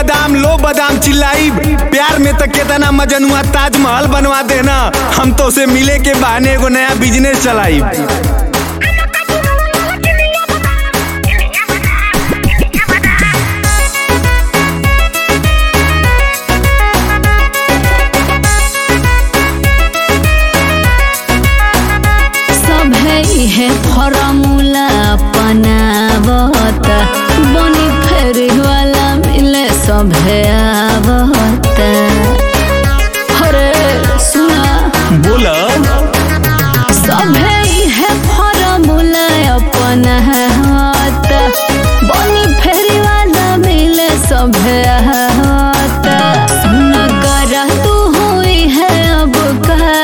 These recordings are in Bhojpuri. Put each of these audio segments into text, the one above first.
बादाम चिल्लाई। प्यार में तो केतना मजनुआ ताजमहल बनवा देना। हम तो उसे मिले के बहाने एगो नया बिजनेस चलाई। है फॉर्मूला अपनावत बनी फेर वाला मिले सब है आवत। अरे सुना बोला सब है फॉर्मूला अपनावत बनी फेर वाला मिले सब है आवत। सुन करा तू हुई है अब का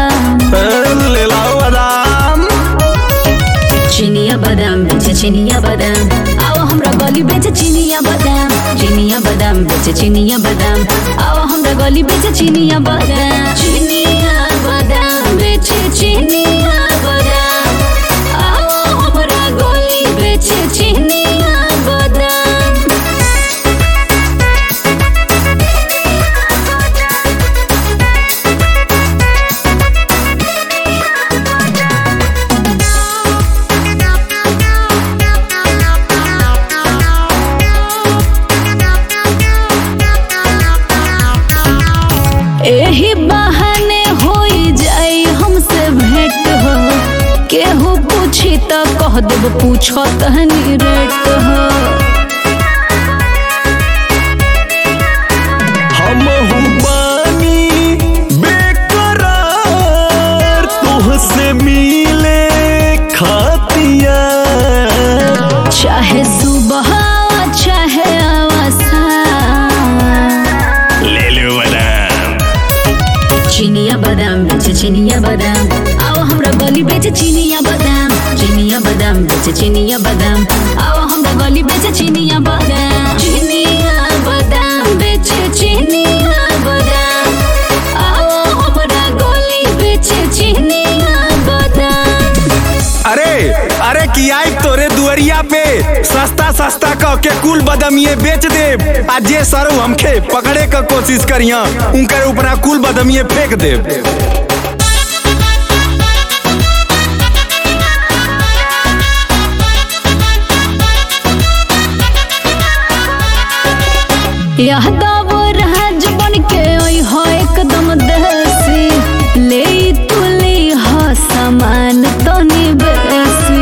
चिनिया बादाम बेचे चिनिया बादाम आओ हमरा गली बेचे चिनिया बादाम। चिनिया बादाम बेचे चिनिया बादाम आओ हमरा गली बेचे चिनिया बादाम। चिनिया बादाम बेचे चिनिया बादाम आओ हमरा गली बेचे चिनिया बादाम। एही बहाने होई जाई हमसे भेंट हो। केहू पूछी तो कह देब पूछो तहनी रेट हो। हम बानी बेकरार तुहसे मिले खातिया। चाहे सुबह चाहे आवासा ले लो बादाम। चिनिया बादाम बेचे चिनिया बादाम आओ हमरा गली बेचे चिनिया बादाम। चिनिया बादाम बेचे चिनिया बादाम आओ हमरा गली बेचे चिनिया बादाम। चिनिया बादाम बेचे चिनिया बादाम आओ हमरा गली बेचे चिनिया बादाम। अरे की आई तोरे दुअरिया पे सस्ता सस्ता कह के कुल बदमिये बेच दे। आज जे सरू हमके पकड़े का कोशिश करिया उनके ऊपर कुल बदमिये फेंक दे। यादव राज बन के ओई हो एकदम देसी। ले तू ले हो सामान तनी बेसी।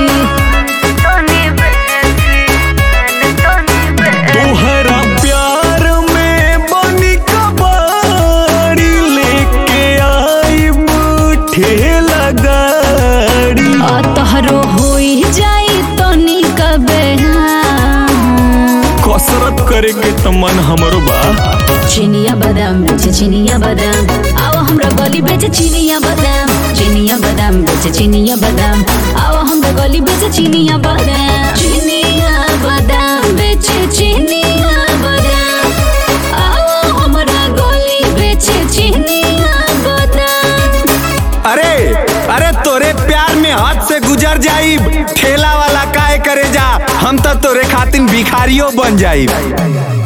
तोहरा प्यार में बनी कबाड़ी लेके आई ठेला गाड़ी। तोहरो होई जाई तनी कबे कसरत करे के तो मन हमरो बा। चिनिया बादाम बेचे चिनिया बादाम आओ हमरा गली बेचे चिनिया बादाम। चिनिया बादाम बेचे चिनिया बादाम आओ हमरा गली बेचे चिनिया बादाम। चिनिया बादाम बेचे चिनिया बादाम आओ हमरा गली बेचे चिनिया बादाम। अरे तोरे प्यार में हद से गुजर जाई। ठेला वाला काहे करे जा हम तो तोरे खातिर भिखारियों बन जाई।